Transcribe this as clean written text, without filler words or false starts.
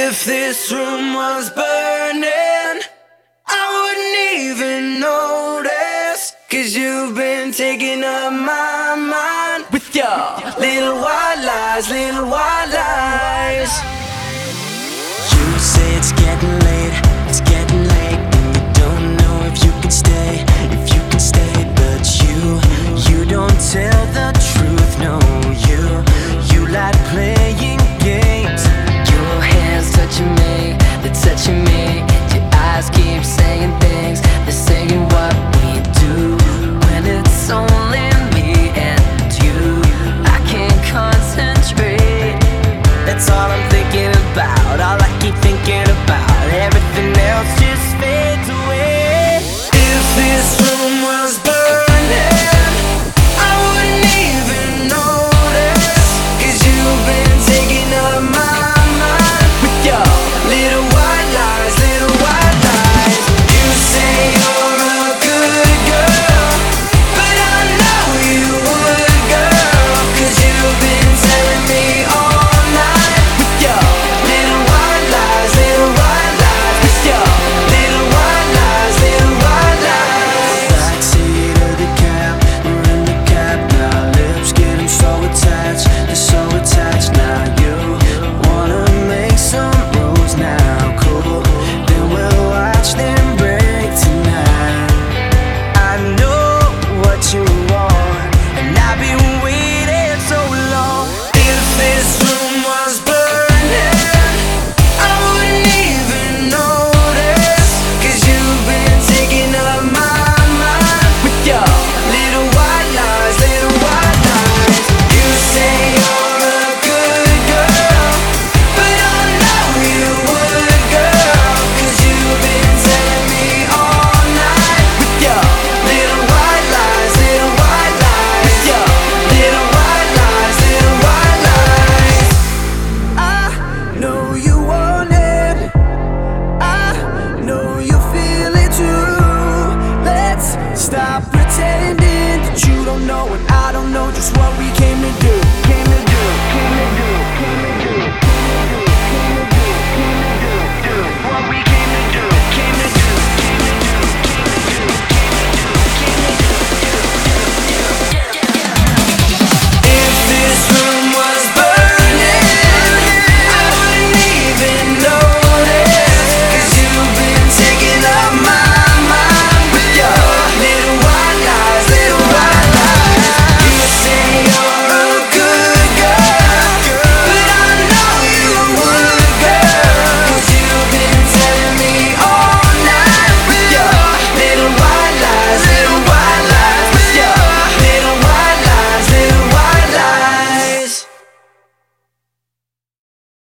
If this room was burning, I wouldn't even notice, 'cause you've been taking up my mind with your little white lies, little white lies. You say it's getting late, it's getting late, and you don't know if you can stay, but you don't tell the truth.